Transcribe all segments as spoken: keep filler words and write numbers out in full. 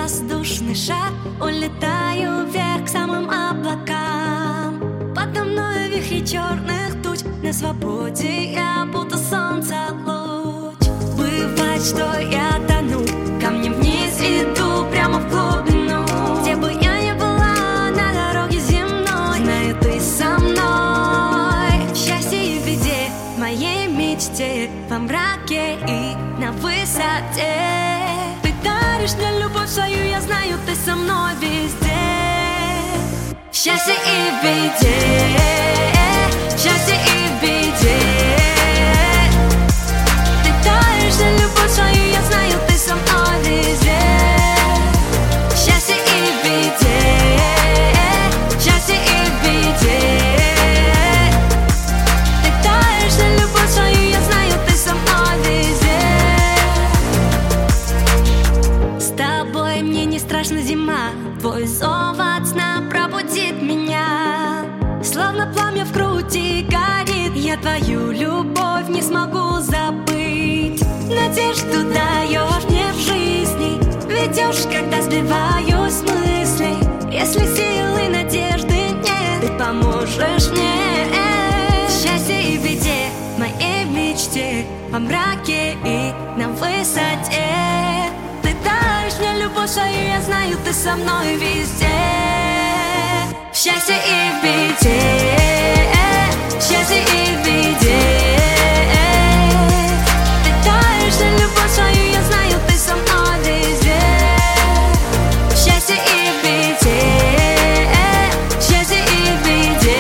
воздушный шар, улетаю вверх к самым облакам. Подо мной вихри черных туч, на свободе я будто солнца луч. Бывает, что я тону, камнем вниз иду прямо в глубину. Где бы я ни была на дороге земной, знаю, ты со мной. В счастье и в беде, в моей мечте, во мраке и на высоте. Ты даришь мне любовь свою, я знаю, ты со мной везде. В счастье и в беде, в счастье и в беде. Ты даришь мне любовь свою, я знаю, ты со мной везде. В счастье и в беде, в счастье и в беде. Ты даришь мне любовь свою, я знаю, ты со мной везде. С тобой мне не страшна зима, твой зов от сна пробудит меня. Словно пламя в груди горит, я твою любовь не смогу забыть. Надежду даешь мне в жизни, ведешь, когда сбиваюсь с мыслей. Если силы надежды нет, ты поможешь мне. Счастье и в беде, в моей мечте, во мраке и на высоте. Ты даришь мне любовь свою, я знаю, ты со мной везде. В счастье и в беде, в счастье и в беде. Ты даришь мне любовь свою, я знаю, ты со мной везде. В счастье и в беде, в счастье и в беде.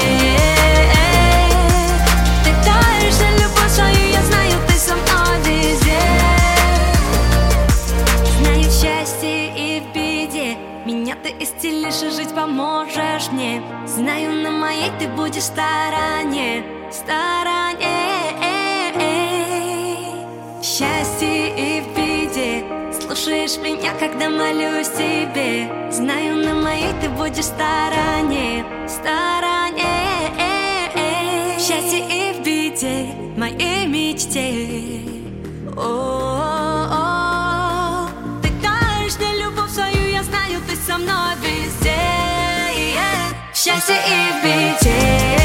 Ты даришь мне любовь свою, я знаю, ты со мной везде. Знаю, в счастье и в беде меня ты исцелишь и жить поможешь мне. Знаю, на моей ты будешь стороне, стороне. В счастье и в беде слушаешь меня, когда молюсь тебе. Знаю, на моей ты будешь стороне, стороне. В счастье и в беде, в моей мечте. О-о-о. Ты даришь мне любовь свою, я знаю, ты со мной везде. В счастье и в беде.